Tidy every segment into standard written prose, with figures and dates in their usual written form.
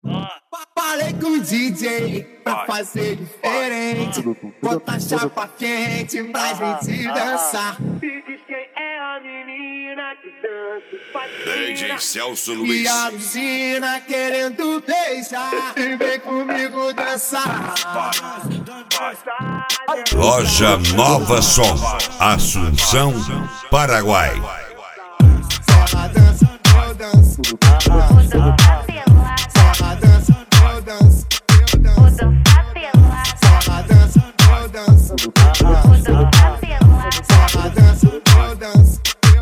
Falei com o DJ pra fazer diferente. Bota a chapa quente pra gente dançar. Me diz quem é a menina que dança. DJ Celso Luiz. E a Lucina querendo beijar. E vem comigo dançar. Loja Nova Som, Assunção, Paraguai. Só a dança, eu danço. Só a dança, eu danço. Só a dança, eu danço. Só a dança, eu danço.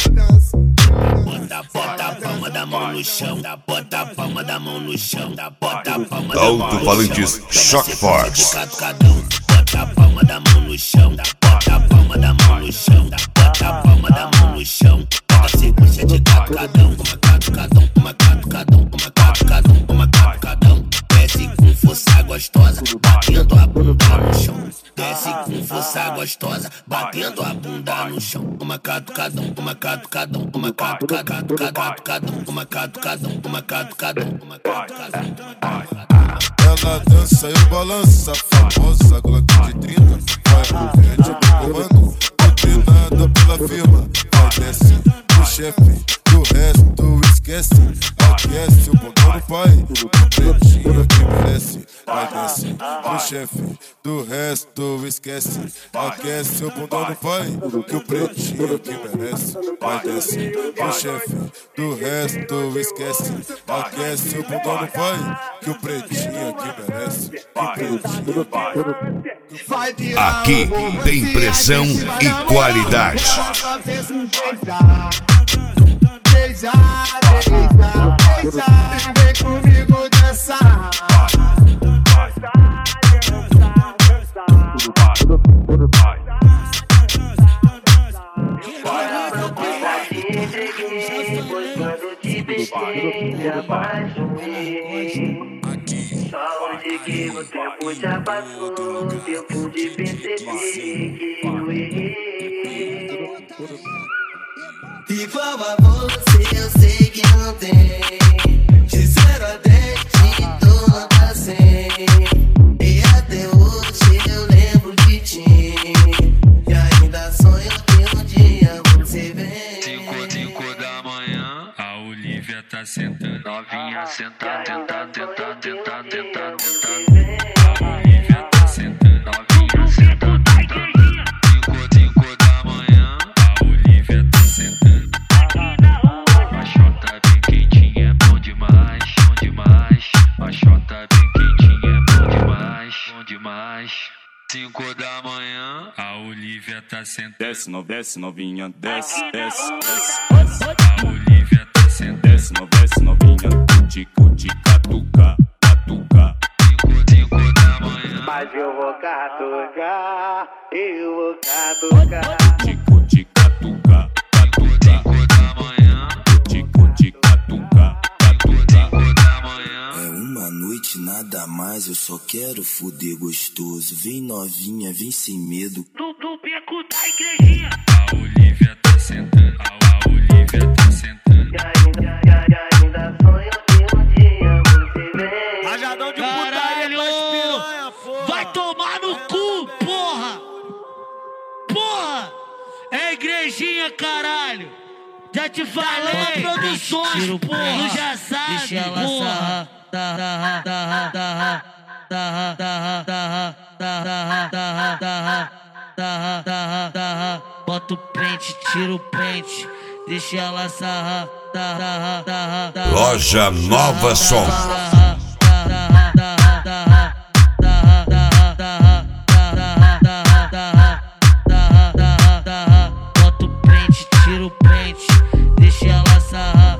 Bota a palma da mão no chão, bota a palma da mão no chão, bota a palma da mão no chão. Alto-falantes Shock Force. Bota a palma da mão no chão, bota a palma da mão no chão, bota a palma da mão no chão. Pega sequência de catucadão, uma catucadão, uma catucadão, uma catucadão, uma catucadão. Desce com força gostosa, batendo a bunda no chão. Desce com força gostosa, batendo a bunda no chão. Uma catucadão, uma catucadão, uma catucadão, uma catucadão, uma catucadão, uma catucadão. Ela dança e balança, famosa Glock de 30. Vai frente pro comando, doutrinada pela firma. Vai desce o chefe, do resto esquece. Aquece o botão do pai, o pretinho que merece. Vai desce o chefe, do resto esquece. Aquece o botão do pai, que o pretinho que merece. Vai desce o chefe, do resto esquece. Aquece o botão do pai, que o pretinho que merece. Aqui tem pressão e qualidade. Beija, beija, beija, vem comigo dançar. Quando te beijei, te apaixonei. Só hoje que o tempo já passou, tempo de perceber que eu errei. Igual a você, eu sei que não tem. De 0 a 10, te dou nota 100. E até hoje eu lembro de ti. E ainda sonho que um dia você vem. 5 da manhã, a Olivia tá sentando. Novinha sentando, tentando, tentando, tentando, tentando, tentando. A Olivia tá sentando, novinha sentando, tentando. 5 da manhã, a Olivia tá sentando. A xota bem quentinha, é bom demais, bom demais. A xota bem quentinha, é bom demais, bom demais. 5 da manhã, a Olivia tá sentando. Desce novinha, desce, desce, desce. A Olivia tá sentando. Desce novinha, tico, tica, tuca. 5 da manhã. Mas eu vou catucar, eu vou catucar. Tico, tica, tuca. 5 da manhã. Tico, tuca. 5 da manhã. É uma noite nada mais, eu só quero foder gostoso. Vem novinha, vem sem medo. Do beco da igrejinha. A Olivia tá sentando. A Olivia tá sentando. Ainda sonho que um dia você vem. Rajadão de Caralho! piranha, porra. Vai tomar no cu, porra! Porra! É igrejinha, caralho! Já te falei! Produções, porra! Tu já sabe, deixa ela porra! Bota o pente, tira o pente, deixa ela sarrar. Loja Nova Som. Bota o pente, tira o pente, deixa ela sarrar.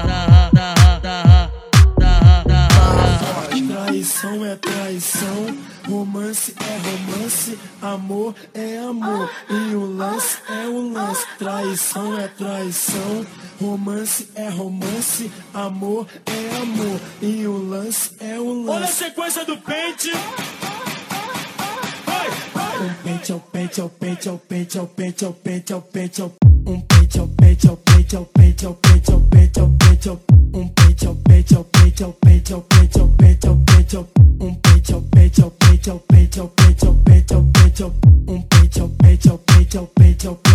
Traição é traição, romance é romance, amor é amor, e o lance é o lance. Traição é traição, romance é romance, amor é amor, e o lance é o lance. Olha a sequência do pente. Um pente ao pente ao pente ao pente ao pente ao pente ao pente ao um pente ao pente ao pente ao pente ao pente ao pente ao pente ao um pente ao pente ao pente ao pente ao pente ao pente peito, um peito, peito, peito, peito, peito, peito, peito, um peito, peito, peito, peito, peito.